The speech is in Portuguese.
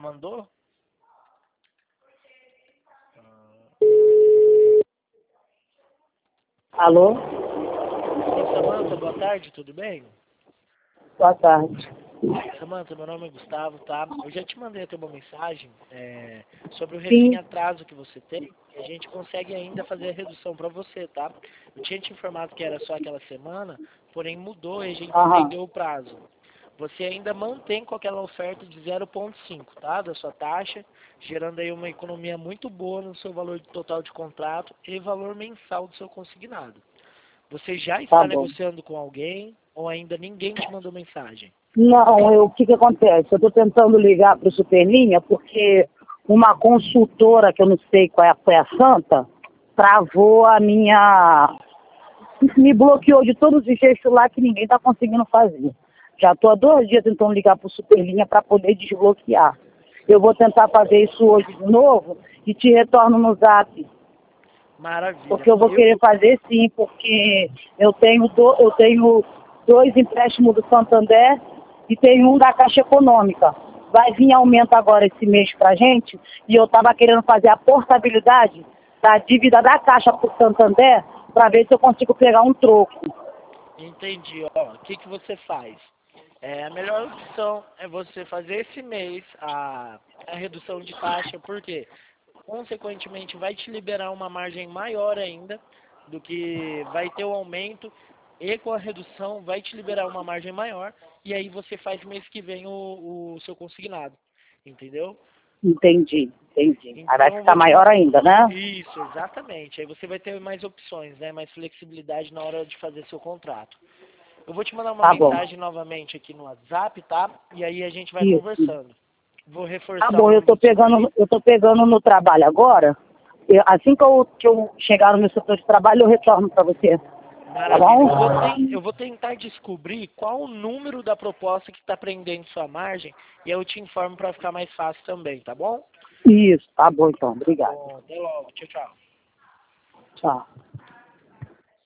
mandou? Alô? Oi, Samanta, boa tarde, tudo bem? Boa tarde. Samanta, meu nome é Gustavo, tá? Eu já te mandei até uma mensagem sobre o refém Sim. atraso que você tem, e a gente consegue ainda fazer a redução para você, tá? Eu tinha te informado que era só aquela semana, porém mudou e a gente Aham. estendeu o prazo. Você ainda mantém com aquela oferta de 0,5, tá? Da sua taxa, gerando aí uma economia muito boa no seu valor total de contrato e valor mensal do seu consignado. Você já Tá está bom. negociando com alguém ou ainda ninguém te mandou mensagem? Não, o que que acontece? Eu estou tentando ligar para o Superlinha porque uma consultora, que eu não sei qual é a santa, travou a minha... Me bloqueou de todos os jeitos lá que ninguém está conseguindo fazer. Já estou há 2 dias tentando ligar para o Superlinha para poder desbloquear. Eu vou tentar fazer isso hoje de novo e te retorno no Zap. Maravilha. Porque eu vou querer fazer sim, porque eu tenho 2 empréstimos do Santander e tenho um da Caixa Econômica. Vai vir aumento agora esse mês pra gente e eu estava querendo fazer a portabilidade da dívida da Caixa para o Santander para ver se eu consigo pegar um troco. Entendi. Ó, o que que você faz? A melhor opção é você fazer esse mês a redução de taxa, porque consequentemente vai te liberar uma margem maior ainda do que vai ter o aumento e com a redução vai te liberar uma margem maior e aí você faz mês que vem o seu consignado, entendeu? Entendi. Aí vai Então eu ficar vou te maior ainda, né? Isso, exatamente. Aí você vai ter mais opções, né? Mais flexibilidade na hora de fazer seu contrato. Eu vou te mandar uma Tá bom. mensagem novamente aqui no WhatsApp, tá? E aí a gente vai Isso. conversando. Vou Tá reforçar o bom, nome do Superlink. eu tô pegando no trabalho agora. Assim que eu chegar no meu setor de trabalho, eu retorno para você. Tá Maravilha. bom? Eu vou tentar descobrir qual o número da proposta que está prendendo sua margem e eu te informo para ficar mais fácil também, tá bom? Isso, tá bom então. Tá Obrigado. bom. Até logo. Tchau, tchau. Tchau.